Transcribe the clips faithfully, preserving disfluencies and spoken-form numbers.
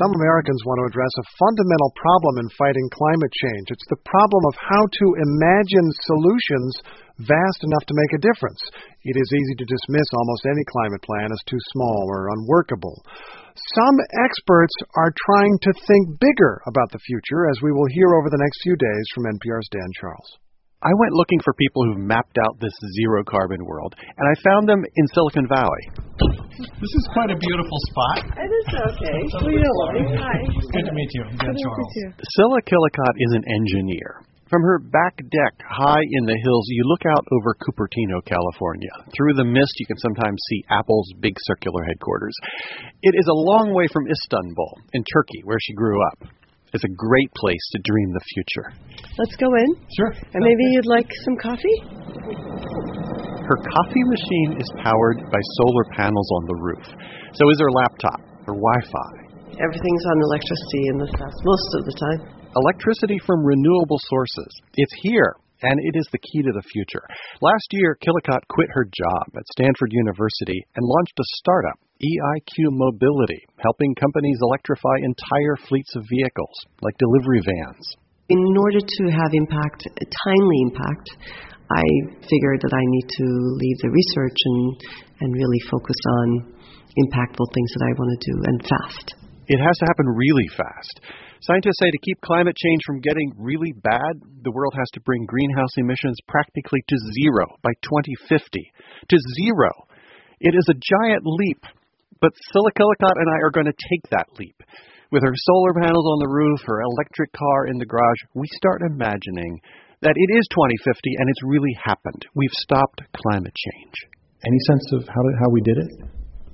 some Americans want to address a fundamental problem in fighting climate change. It's the problem of how to imagine solutions vast enough to make a difference. It is easy to dismiss almost any climate plan as too small or unworkable. Some experts are trying to think bigger about the future, as we will hear over the next few days from N P R's Dan Charles. I went looking for people who've mapped out this zero-carbon world, and I found them in Silicon Valley. This is quite a beautiful spot. It is okay. Really? Hi. Good to meet you. I'm Dan Charles. Scilla Killicott is an engineer. From her back deck high in the hills, you look out over Cupertino, California. Through the mist, you can sometimes see Apple's big circular headquarters. It is a long way from Istanbul, in Turkey, where she grew up. It's a great place to dream the future. Let's go in. Sure. And maybe you'd like some coffee? Her coffee machine is powered by solar panels on the roof. So is her laptop, her Wi-Fi. Everything's on electricity in this house, most of the time. Electricity from renewable sources. It's here, and it is the key to the future. Last year, Killicott quit her job at Stanford University and launched a startup, E I Q Mobility, helping companies electrify entire fleets of vehicles, like delivery vans. In order to have impact, timely impact, I figured that I need to leave the research and, and really focus on impactful things that I want to do, and fast. It has to happen really fast. Scientists say to keep climate change from getting really bad, the world has to bring greenhouse emissions practically to zero by twenty fifty. To zero. It is a giant leap, but Scilla Killicott and I are going to take that leap. With her solar panels on the roof, her electric car in the garage, we start imagining that it is twenty fifty and it's really happened. We've stopped climate change. Any sense of how, how we did it?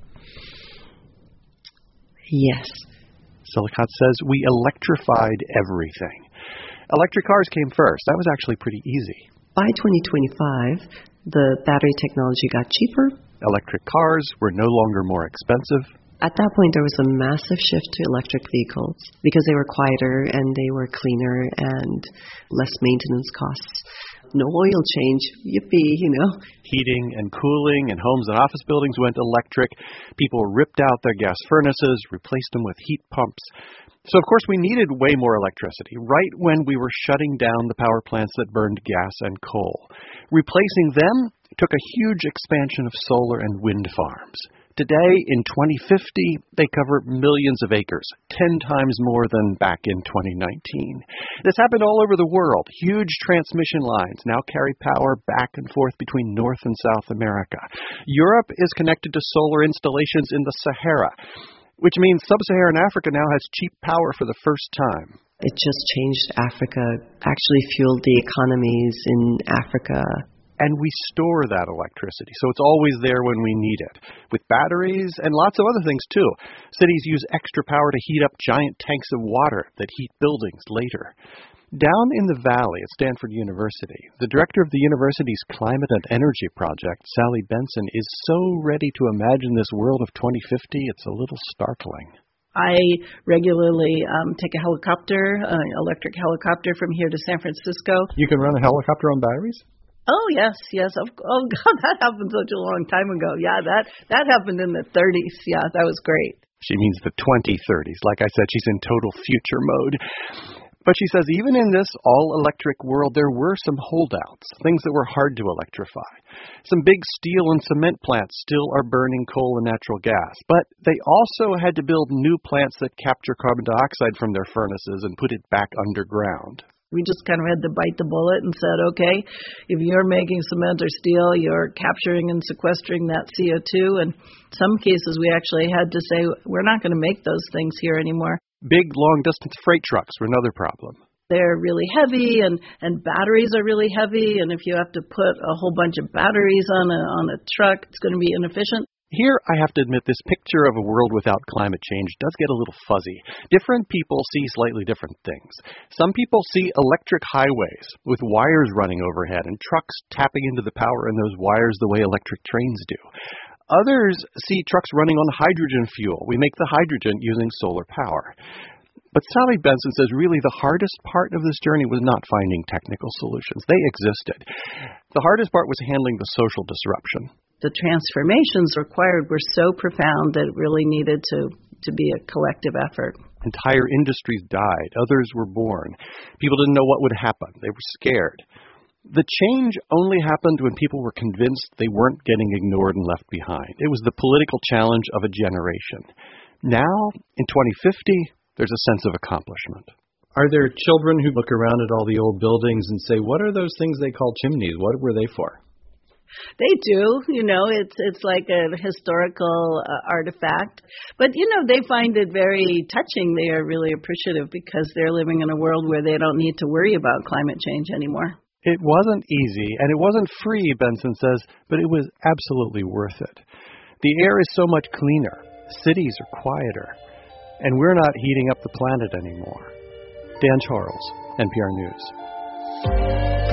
Yes. Killicott says we electrified everything. Electric cars came first. That was actually pretty easy. By twenty twenty-five, the battery technology got cheaper. Electric cars were no longer more expensive. At that point, there was a massive shift to electric vehicles because they were quieter and they were cleaner and less maintenance costs. No oil change, yippee, you know. Heating and cooling in homes and office buildings went electric. People ripped out their gas furnaces, replaced them with heat pumps. So, of course, we needed way more electricity right when we were shutting down the power plants that burned gas and coal. Replacing them took a huge expansion of solar and wind farms. Today, in twenty fifty, they cover millions of acres, ten times more than back in twenty nineteen. This happened all over the world. Huge transmission lines now carry power back and forth between North and South America. Europe is connected to solar installations in the Sahara, which means sub-Saharan Africa now has cheap power for the first time. It just changed Africa, actually fueled the economies in Africa. And we store that electricity, so it's always there when we need it, with batteries and lots of other things, too. Cities use extra power to heat up giant tanks of water that heat buildings later. Down in the valley at Stanford University, the director of the university's Climate and Energy Project, Sally Benson, is so ready to imagine this world of twenty fifty, it's a little startling. I regularly um, take a helicopter, an electric helicopter from here to San Francisco. You can run a helicopter on batteries? Oh, yes, yes. Of, oh, God, that happened such a long time ago. Yeah, that, that happened in the thirties. Yeah, that was great. She means the twenty thirties. Like I said, she's in total future mode. But she says even in this all-electric world, there were some holdouts, things that were hard to electrify. Some big steel and cement plants still are burning coal and natural gas. But they also had to build new plants that capture carbon dioxide from their furnaces and put it back underground. We just kind of had to bite the bullet and said, okay, if you're making cement or steel, you're capturing and sequestering that C O two. And in some cases, we actually had to say, we're not going to make those things here anymore. Big, long-distance freight trucks were another problem. They're really heavy, and, and batteries are really heavy. And if you have to put a whole bunch of batteries on a, on a truck, it's going to be inefficient. Here, I have to admit, this picture of a world without climate change does get a little fuzzy. Different people see slightly different things. Some people see electric highways with wires running overhead and trucks tapping into the power in those wires the way electric trains do. Others see trucks running on hydrogen fuel. We make the hydrogen using solar power. But Sally Benson says really the hardest part of this journey was not finding technical solutions. They existed. The hardest part was handling the social disruption. The transformations required were so profound that it really needed to, to be a collective effort. Entire industries died. Others were born. People didn't know what would happen. They were scared. The change only happened when people were convinced they weren't getting ignored and left behind. It was the political challenge of a generation. Now, in twenty fifty, there's a sense of accomplishment. Are there children who look around at all the old buildings and say, what are those things they call chimneys? What were they for? They do, you know, it's it's like a historical uh, artifact. But, you know, they find it very touching. They are really appreciative because they're living in a world where they don't need to worry about climate change anymore. It wasn't easy, and it wasn't free, Benson says, but it was absolutely worth it. The air is so much cleaner. Cities are quieter. And we're not heating up the planet anymore. Dan Charles, N P R News.